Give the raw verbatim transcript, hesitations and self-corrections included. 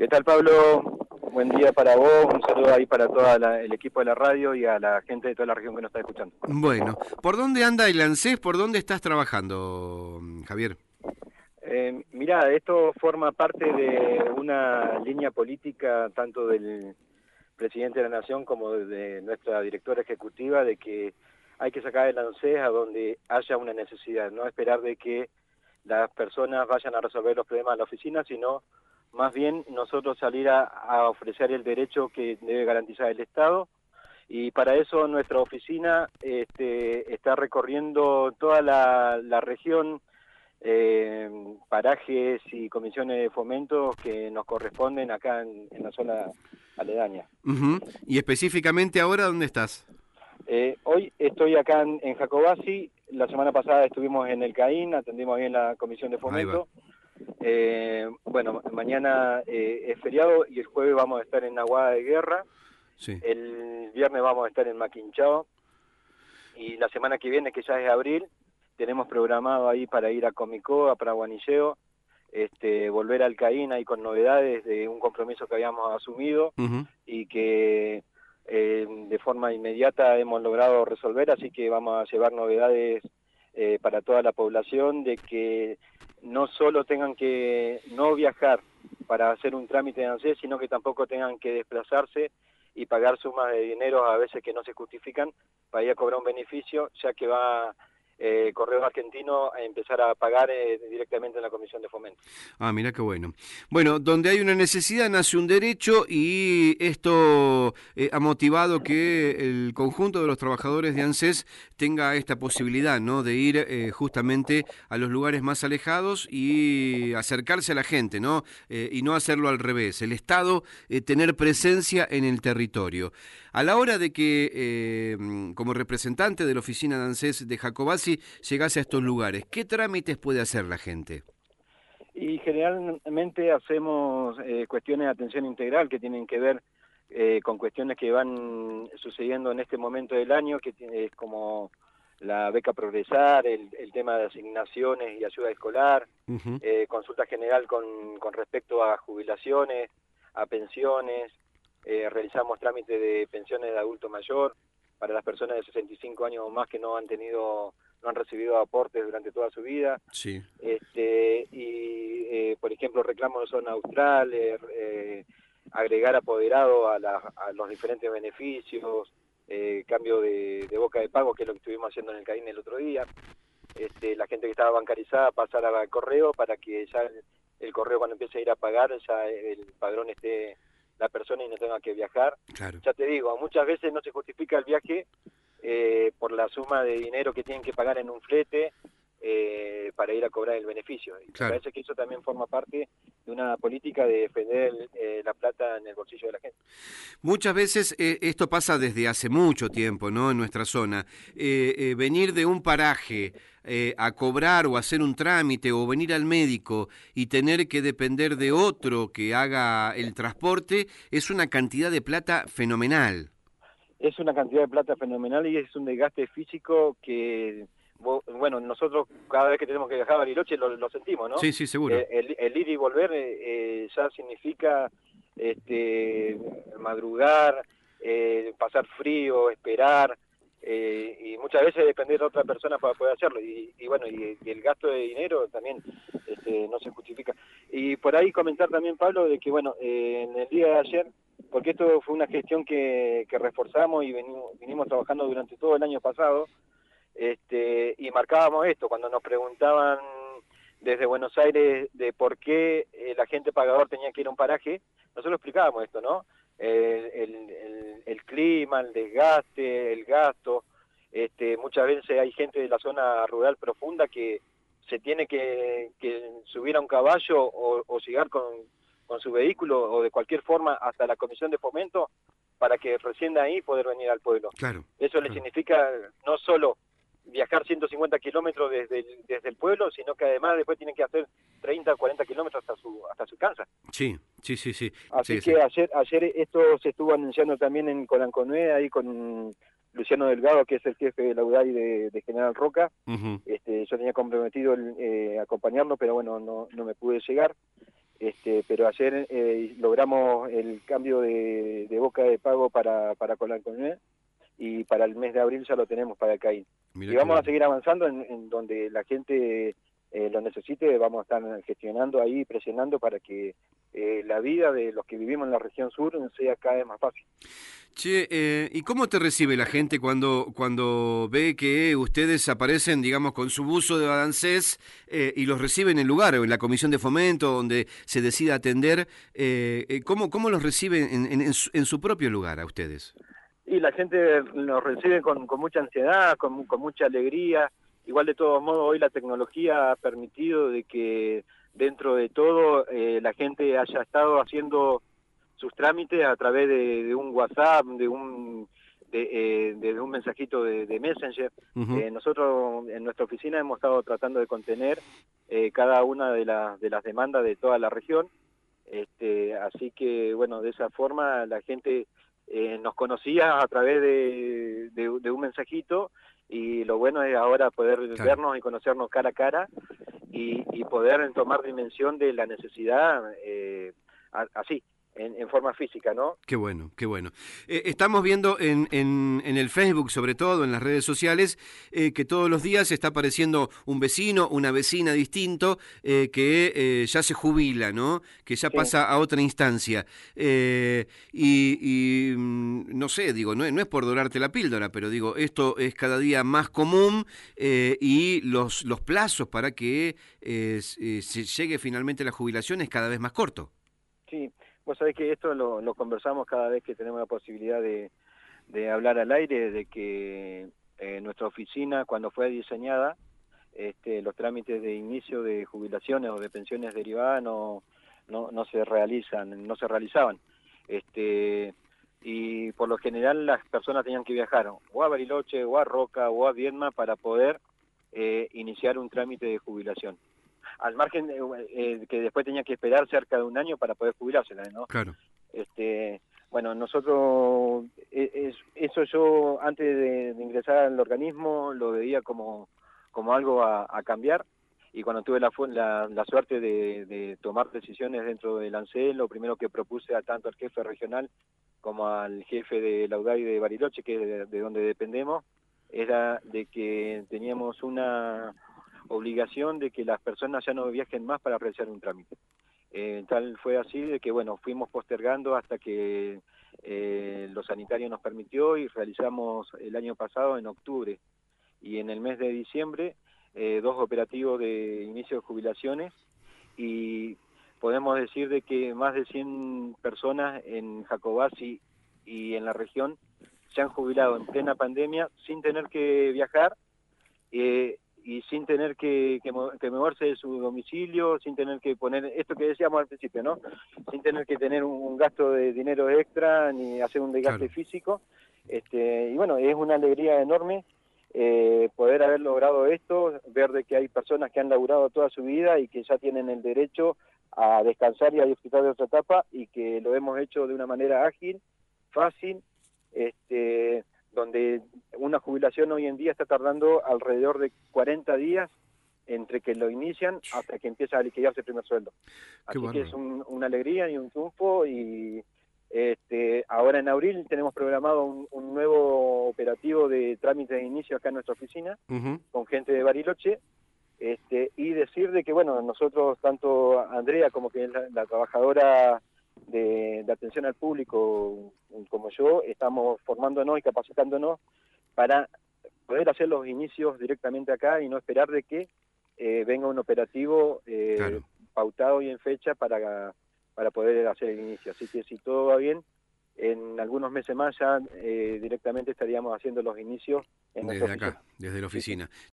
¿Qué tal, Pablo? Buen día para vos, un saludo ahí para todo el equipo de la radio y a la gente de toda la región que nos está escuchando. Bueno, ¿por dónde anda el ANSES? ¿Por dónde estás trabajando, Javier? Eh, mirá, esto forma parte de una línea política tanto del presidente de la Nación como de nuestra directora ejecutiva de que hay que sacar el ANSES a donde haya una necesidad, no esperar de que las personas vayan a resolver los problemas en la oficina, sino más bien nosotros salir a, a ofrecer el derecho que debe garantizar el Estado, y para eso nuestra oficina este, está recorriendo toda la, la región, eh, parajes y comisiones de fomento que nos corresponden acá en, en la zona aledaña. Uh-huh. Y específicamente ahora, ¿dónde estás? Eh, hoy estoy acá en, en Jacobasi, la semana pasada estuvimos en el Caín, atendimos bien la comisión de fomento. Eh, bueno, mañana eh, es feriado y el jueves vamos a estar en Aguada de Guerra, sí. El viernes vamos a estar en Maquinchao y la semana que viene, que ya es abril, tenemos programado ahí para ir a Comicó, a Praguanilleo, este, volver al Caín ahí con novedades de un compromiso que habíamos asumido uh-huh. y que eh, de forma inmediata hemos logrado resolver, así que vamos a llevar novedades eh, para toda la población, de que no solo tengan que no viajar para hacer un trámite de ANSES, sino que tampoco tengan que desplazarse y pagar sumas de dinero a veces que no se justifican para ir a cobrar un beneficio, ya que va eh, Correos Argentino a empezar a pagar eh, directamente en la Comisión de Fomento. Ah, mira qué bueno. Bueno, donde hay una necesidad nace un derecho, y esto eh, ha motivado que el conjunto de los trabajadores de ANSES tenga esta posibilidad, ¿no?, de ir eh, justamente a los lugares más alejados y acercarse a la gente, ¿no? Eh, y no hacerlo al revés. El Estado eh, tener presencia en el territorio. A la hora de que, eh, como representante de la oficina de ANSES de Jacobasi, llegase a estos lugares, ¿qué trámites puede hacer la gente? Y generalmente hacemos eh, cuestiones de atención integral que tienen que ver eh, con cuestiones que van sucediendo en este momento del año, que es como la beca Progresar, el, el tema de asignaciones y ayuda escolar, uh-huh. eh, consulta general con, con respecto a jubilaciones, a pensiones, eh, realizamos trámites de pensiones de adulto mayor para las personas de sesenta y cinco años o más que no han tenido, no han recibido aportes durante toda su vida. Sí. Este, y, eh, por ejemplo, reclamos de zona austral, eh, eh, agregar apoderado a, la, a los diferentes beneficios, eh, cambio de, de boca de pago, que es lo que estuvimos haciendo en el Caín el otro día. Este, la gente que estaba bancarizada pasar al correo para que ya el, el correo, cuando empiece a ir a pagar, ya el padrón esté la persona y no tenga que viajar. Claro. Ya te digo, muchas veces no se justifica el viaje eh, por la suma de dinero que tienen que pagar en un flete eh, para ir a cobrar el beneficio. Y claro. Me parece que eso también forma parte de una política de defender eh, la plata en el bolsillo de la gente. Muchas veces eh, esto pasa desde hace mucho tiempo, ¿no?, en nuestra zona. Eh, eh, venir de un paraje eh, a cobrar o hacer un trámite, o venir al médico y tener que depender de otro que haga el transporte, es una cantidad de plata fenomenal. Es una cantidad de plata fenomenal y es un desgaste físico que, bueno, nosotros cada vez que tenemos que viajar a Bariloche lo, lo sentimos, ¿no? Sí, sí, seguro. Eh, el, el ir y volver eh, ya significa este, madrugar, eh, pasar frío, esperar, eh, y muchas veces depender de otra persona para poder hacerlo. Y, y bueno, y, y el gasto de dinero también este, no se justifica. Y por ahí comentar también, Pablo, de que, bueno, eh, en el día de ayer, porque esto fue una gestión que, que reforzamos y venimos, vinimos trabajando durante todo el año pasado, este, y marcábamos esto, cuando nos preguntaban desde Buenos Aires de por qué el agente pagador tenía que ir a un paraje, nosotros explicábamos esto, ¿no? El, el, el, el clima, el desgaste, el gasto, este, muchas veces hay gente de la zona rural profunda que se tiene que, que subir a un caballo o, o llegar con, con su vehículo o de cualquier forma hasta la comisión de fomento para que recién de ahí poder venir al pueblo. Claro, Eso claro. le significa no solo viajar ciento cincuenta kilómetros desde el, desde el pueblo, sino que además después tienen que hacer treinta o cuarenta kilómetros hasta su hasta su casa. Sí, sí, sí, sí. Así sí, que sí. ayer ayer esto se estuvo anunciando también en Colanconue, ahí con Luciano Delgado, que es el jefe de la U D A I de, de General Roca. Uh-huh. este, yo tenía comprometido el, eh, acompañarlo, pero bueno, no, no me pude llegar. este, pero ayer eh, logramos el cambio de, de boca de pago para, para Colanconé, y para el mes de abril ya lo tenemos para Caín. Mirá Y vamos bueno. a seguir avanzando en, en donde la gente eh, lo necesite, vamos a estar gestionando ahí, presionando para que eh, la vida de los que vivimos en la región sur sea cada vez más fácil. Che, eh, ¿y cómo te recibe la gente cuando cuando ve que ustedes aparecen, digamos, con su buzo de ANSES eh, y los reciben en el lugar, en la comisión de fomento, donde se decida atender? Eh, eh, ¿cómo, ¿Cómo los reciben en, en, en, su, en su propio lugar a ustedes? Y la gente nos recibe con, con mucha ansiedad, con, con mucha alegría. Igual de todos modos, hoy la tecnología ha permitido de que dentro de todo eh, la gente haya estado haciendo sus trámites a través de, de un WhatsApp, de un de, eh, de un mensajito de, de Messenger. Uh-huh. Eh, nosotros en nuestra oficina hemos estado tratando de contener eh, cada una de, la, de las demandas de toda la región. Este, así que, bueno, de esa forma la gente eh, nos conocía a través de, de, de un mensajito, y lo bueno es ahora poder Claro. vernos y conocernos cara a cara y, y poder tomar dimensión de la necesidad eh, a, así. En, en forma física, ¿no? Qué bueno, qué bueno. Eh, estamos viendo en, en, en el Facebook, sobre todo en las redes sociales, eh, que todos los días está apareciendo un vecino, una vecina distinto, eh, que eh, ya se jubila, ¿no? Que ya Sí. pasa a otra instancia. Eh, y, y no sé, digo, no, no es por dorarte la píldora, pero digo, esto es cada día más común eh, y los, los plazos para que eh, se llegue finalmente a la jubilación es cada vez más corto. Sí. Vos sabés que esto lo, lo conversamos cada vez que tenemos la posibilidad de, de hablar al aire, de que eh, nuestra oficina, cuando fue diseñada, este, los trámites de inicio de jubilaciones o de pensiones derivadas no, no, no se realizan, no se realizaban. Este, y por lo general las personas tenían que viajar o a Bariloche, o a Roca, o a Viedma para poder eh, iniciar un trámite de jubilación. Al margen de, eh, que después tenía que esperar cerca de un año para poder jubilarse, ¿no? Claro. Este, bueno, nosotros, es, eso yo antes de, de ingresar al organismo lo veía como, como algo a, a cambiar, y cuando tuve la, la, la suerte de, de tomar decisiones dentro del ANSES, lo primero que propuse a tanto al jefe regional como al jefe de la U D A I de Bariloche, que es de, de donde dependemos, era de que teníamos una obligación de que las personas ya no viajen más para realizar un trámite. Eh, tal fue así de que, bueno, fuimos postergando hasta que eh, lo sanitario nos permitió, y realizamos el año pasado en octubre y en el mes de diciembre eh, dos operativos de inicio de jubilaciones, y podemos decir de que más de cien personas en Jacobasi y en la región se han jubilado en plena pandemia sin tener que viajar eh, y sin tener que, que, que moverse de su domicilio, sin tener que poner, esto que decíamos al principio, ¿no? Sin tener que tener un, un gasto de dinero extra, ni hacer un desgaste Claro. físico. Este, y bueno, es una alegría enorme eh, poder haber logrado esto, ver de que hay personas que han laburado toda su vida y que ya tienen el derecho a descansar y a disfrutar de otra etapa, y que lo hemos hecho de una manera ágil, fácil, este donde una jubilación hoy en día está tardando alrededor de cuarenta días entre que lo inician hasta que empieza a liquidarse el primer sueldo. Así que es un, una alegría y un triunfo, y este, ahora en abril tenemos programado un, un nuevo operativo de trámite de inicio acá en nuestra oficina, uh-huh, con gente de Bariloche, este, y decir de que, bueno, nosotros, tanto Andrea como que es la, la trabajadora De, de atención al público como yo, estamos formándonos y capacitándonos para poder hacer los inicios directamente acá y no esperar de que eh, venga un operativo eh, claro, pautado y en fecha para, para poder hacer el inicio. Así que si todo va bien, en algunos meses más ya eh, directamente estaríamos haciendo los inicios en desde acá, desde la oficina. Sí.